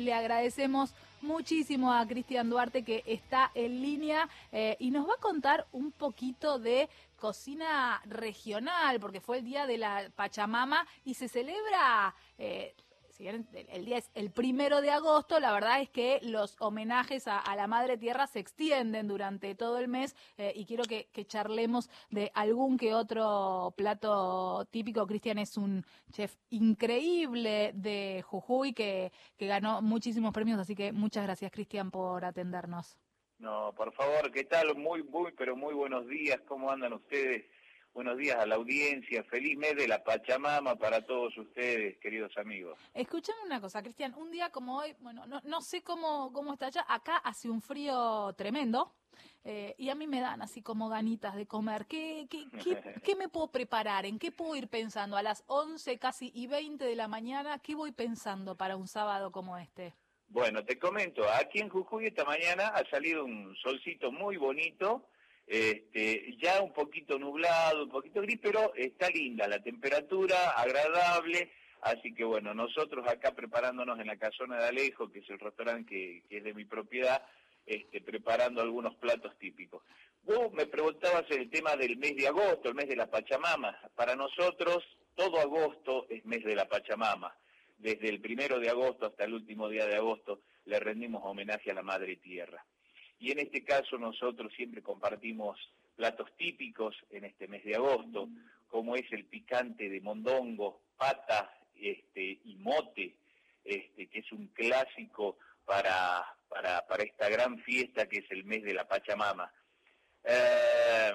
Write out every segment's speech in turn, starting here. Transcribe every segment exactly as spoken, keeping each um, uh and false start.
le agradecemos muchísimo a Cristian Duarte, que está en línea eh, y nos va a contar un poquito de cocina regional, porque fue el día de la Pachamama y se celebra... Eh, Si bien el día es el primero de agosto, la verdad es que los homenajes a, a la Madre Tierra se extienden durante todo el mes eh, y quiero que, que charlemos de algún que otro plato típico. Cristian es un chef increíble de Jujuy que, que ganó muchísimos premios, así que muchas gracias, Cristian, por atendernos. No, por favor, ¿qué tal? Muy, muy, pero muy buenos días. ¿Cómo andan ustedes? Buenos días a la audiencia. Feliz mes de la Pachamama para todos ustedes, queridos amigos. Escúchame una cosa, Cristian. Un día como hoy, bueno, no, no sé cómo, cómo está allá. Acá hace un frío tremendo eh, y a mí me dan así como ganitas de comer. ¿Qué, qué, qué, qué me puedo preparar? ¿En qué puedo ir pensando? A las once casi y veinte de la mañana, ¿qué voy pensando para un sábado como este? Bueno, te comento, aquí en Jujuy esta mañana ha salido un solcito muy bonito. Este, ya un poquito nublado, un poquito gris, pero está linda la temperatura, agradable, así que bueno, nosotros acá preparándonos en la Casona de Alejo, que es el restaurante que, que es de mi propiedad, este, preparando algunos platos típicos. Vos me preguntabas el tema del mes de agosto, el mes de la Pachamama. Para nosotros, todo agosto es mes de la Pachamama. Desde el primero de agosto hasta el último día de agosto le rendimos homenaje a la Madre Tierra. Y en este caso nosotros siempre compartimos platos típicos en este mes de agosto, como es el picante de mondongo, pata este, y mote, este, que es un clásico para, para, para esta gran fiesta que es el mes de la Pachamama. Eh,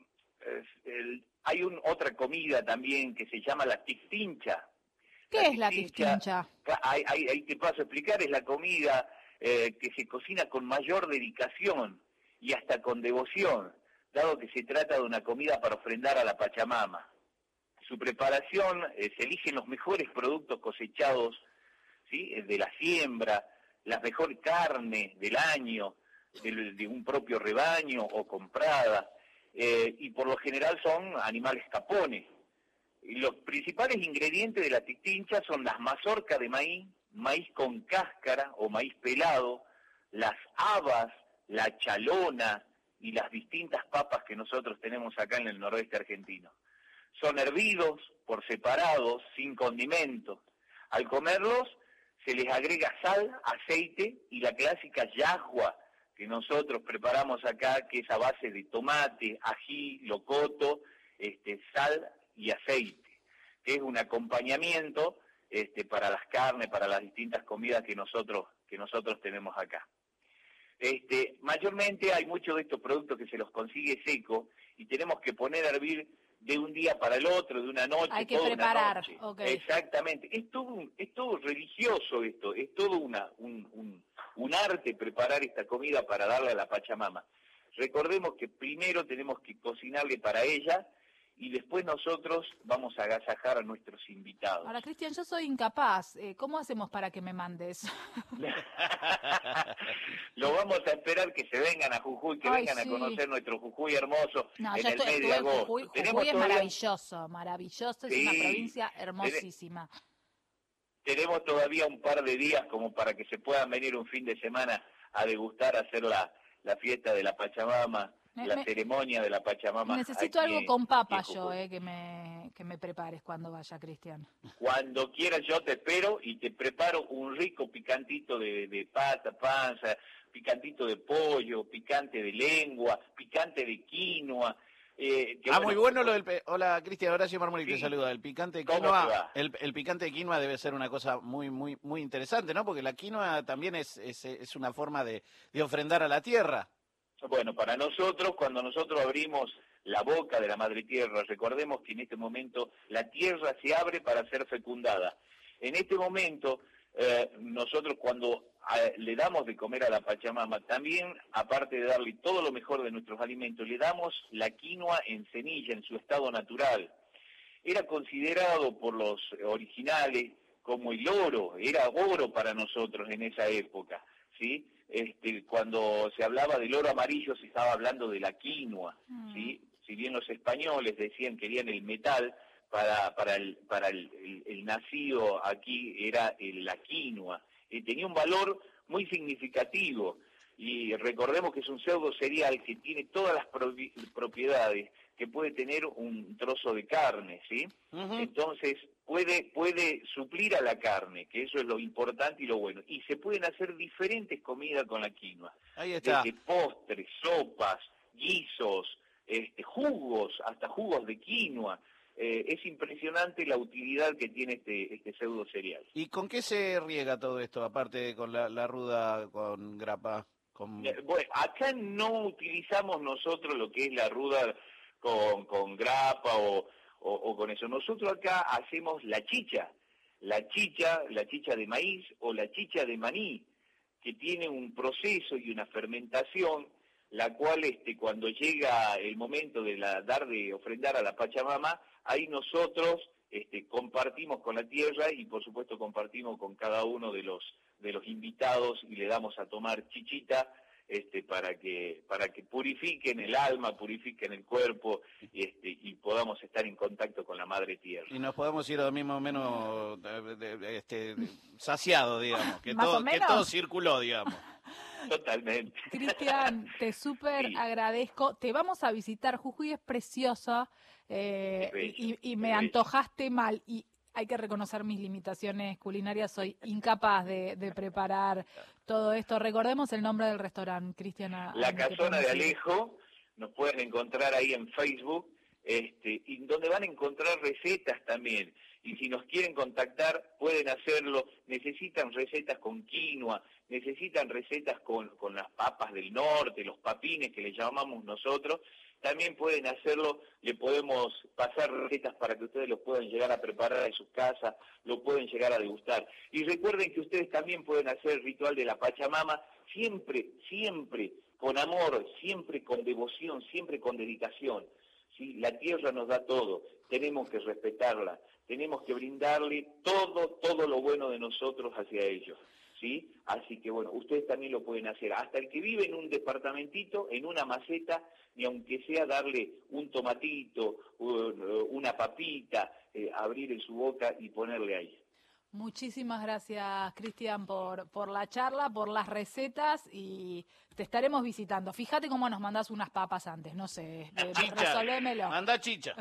el, hay un, otra comida también que se llama la tictincha. ¿Qué La es la tictincha? Ahí, ahí, ahí te paso a explicar, es la comida... Eh, que se cocina con mayor dedicación y hasta con devoción, dado que se trata de una comida para ofrendar a la Pachamama. Su preparación, eh, se eligen los mejores productos cosechados, ¿sí?, de la siembra, la mejor carne del año, de, de un propio rebaño o comprada, eh, y por lo general son animales capones. Y los principales ingredientes de la tictincha son las mazorcas de maíz, maíz con cáscara o maíz pelado, las habas, la chalona y las distintas papas que nosotros tenemos acá en el noroeste argentino. Son hervidos por separados, sin condimentos. Al comerlos se les agrega sal, aceite y la clásica yahua que nosotros preparamos acá, que es a base de tomate, ají, locoto, este, sal y aceite, que es un acompañamiento Este, para las carnes, para las distintas comidas que nosotros que nosotros tenemos acá. Este, mayormente hay muchos de estos productos que se los consigue seco y tenemos que poner a hervir de un día para el otro, de una noche, hay que toda preparar, una noche. Okay. Exactamente. Es todo, un, es todo religioso esto, es todo una, un, un, un arte preparar esta comida para darle a la Pachamama. Recordemos que primero tenemos que cocinarle para ella, y después nosotros vamos a agasajar a nuestros invitados. Ahora, Cristian, yo soy incapaz. Eh, ¿Cómo hacemos para que me mandes? Lo vamos a esperar que se vengan a Jujuy, que Ay, vengan sí. a conocer nuestro Jujuy hermoso no, en ya el estoy, mes estuve de en agosto. Jujuy. Tenemos Jujuy es todavía... maravilloso, maravilloso. Es sí, una provincia hermosísima. Tenemos todavía un par de días como para que se puedan venir un fin de semana a degustar, a hacer la, la fiesta de la Pachamama, Me, la me, ceremonia de la Pachamama. Necesito aquí algo con papa en yo, eh, que me, que me prepares cuando vaya, Cristian. Cuando quieras yo te espero y te preparo un rico picantito de, de pata, panza, picantito de pollo, picante de lengua, picante de quinoa. Eh, que ah, bueno, muy bueno lo del... Pe Hola, Cristian, Horacio Marmoli sí. te saluda. El picante de ¿Cómo quinoa, te va? el, el picante de quinoa debe ser una cosa muy muy muy interesante, ¿no? Porque la quinoa también es, es, es una forma de, de ofrendar a la tierra. Bueno, para nosotros, cuando nosotros abrimos la boca de la Madre Tierra, recordemos que en este momento la tierra se abre para ser fecundada. En este momento, eh, nosotros cuando eh, le damos de comer a la Pachamama, también, aparte de darle todo lo mejor de nuestros alimentos, le damos la quinoa en semilla, en su estado natural. Era considerado por los originales como el oro, era oro para nosotros en esa época, ¿sí? Este, cuando se hablaba del oro amarillo se estaba hablando de la quinoa, mm. ¿sí? Si bien los españoles decían que querían el metal, para, para, el, para el, el, el nacido aquí era el, la quinoa. y tenía un valor muy significativo. Y recordemos que es un pseudo cereal que tiene todas las propiedades que puede tener un trozo de carne, ¿sí? Uh-huh. Entonces puede puede suplir a la carne, que eso es lo importante y lo bueno. Y se pueden hacer diferentes comidas con la quinoa. Ahí está. Desde postres, sopas, guisos, este, jugos, hasta jugos de quinoa. Eh, es impresionante la utilidad que tiene este, este pseudo cereal. ¿Y con qué se riega todo esto, aparte con la, la ruda con grapa? Con... Bueno, acá no utilizamos nosotros lo que es la ruda con, con grapa o, o, o con eso. Nosotros acá hacemos la chicha, la chicha, la chicha de maíz o la chicha de maní, que tiene un proceso y una fermentación, la cual este, cuando llega el momento de la, dar de ofrendar a la Pachamama, ahí nosotros este, compartimos con la tierra y por supuesto compartimos con cada uno de los de los invitados y le damos a tomar chichita este, para que para que purifiquen el alma, purifiquen el cuerpo este, y podamos estar en contacto con la Madre Tierra. Y nos podemos ir a dormir más o menos este, saciado, digamos, que ¿Más todo, o menos? que todo circuló, digamos. Totalmente. Cristian, te súper sí. agradezco. Te vamos a visitar. Jujuy es preciosa eh, bello, y, y me bello. antojaste mal. Y hay que reconocer mis limitaciones culinarias. Soy incapaz de, de preparar todo esto. Recordemos el nombre del restaurante, Cristian. La Casona de Alejo. Nos pueden encontrar ahí en Facebook. Este, y donde van a encontrar recetas también. Y si nos quieren contactar, pueden hacerlo. Necesitan recetas con quinoa, necesitan recetas con, con las papas del norte, los papines que le llamamos nosotros. También pueden hacerlo, le podemos pasar recetas para que ustedes lo puedan llegar a preparar en sus casas, lo pueden llegar a degustar. Y recuerden que ustedes también pueden hacer el ritual de la Pachamama, siempre, siempre con amor, siempre con devoción, siempre con dedicación. ¿Sí? La tierra nos da todo, tenemos que respetarla, tenemos que brindarle todo, todo lo bueno de nosotros hacia ellos, ¿sí? Así que bueno, ustedes también lo pueden hacer, hasta el que vive en un departamentito, en una maceta, ni aunque sea darle un tomatito, una papita, eh, abrir en su boca y ponerle ahí. Muchísimas gracias, Cristian, por, por la charla, por las recetas y te estaremos visitando. Fíjate cómo nos mandás unas papas antes, no sé, resolvémelo. Manda chicha.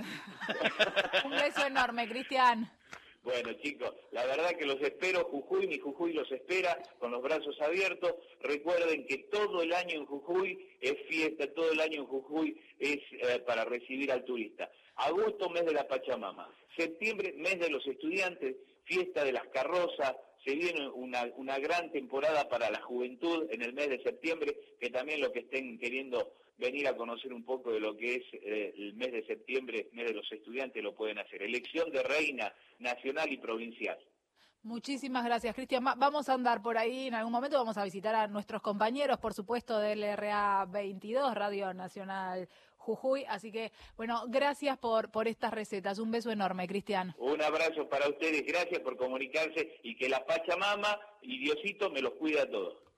Un beso enorme, Cristian. Bueno, chicos, la verdad que los espero, Jujuy, mi Jujuy los espera con los brazos abiertos. Recuerden que todo el año en Jujuy es fiesta, todo el año en Jujuy es eh, para recibir al turista. Agosto, mes de la Pachamama. Septiembre, mes de los estudiantes, fiesta de las carrozas. Se viene una, una gran temporada para la juventud en el mes de septiembre, que también los que estén queriendo venir a conocer un poco de lo que es eh, el mes de septiembre, mes de los estudiantes, lo pueden hacer. Elección de reina nacional y provincial. Muchísimas gracias, Cristian. Vamos a andar por ahí en algún momento, vamos a visitar a nuestros compañeros, por supuesto, del R A veintidós, Radio Nacional Jujuy. Así que, bueno, gracias por, por estas recetas. Un beso enorme, Cristian. Un abrazo para ustedes, gracias por comunicarse y que la Pachamama y Diosito me los cuida a todos.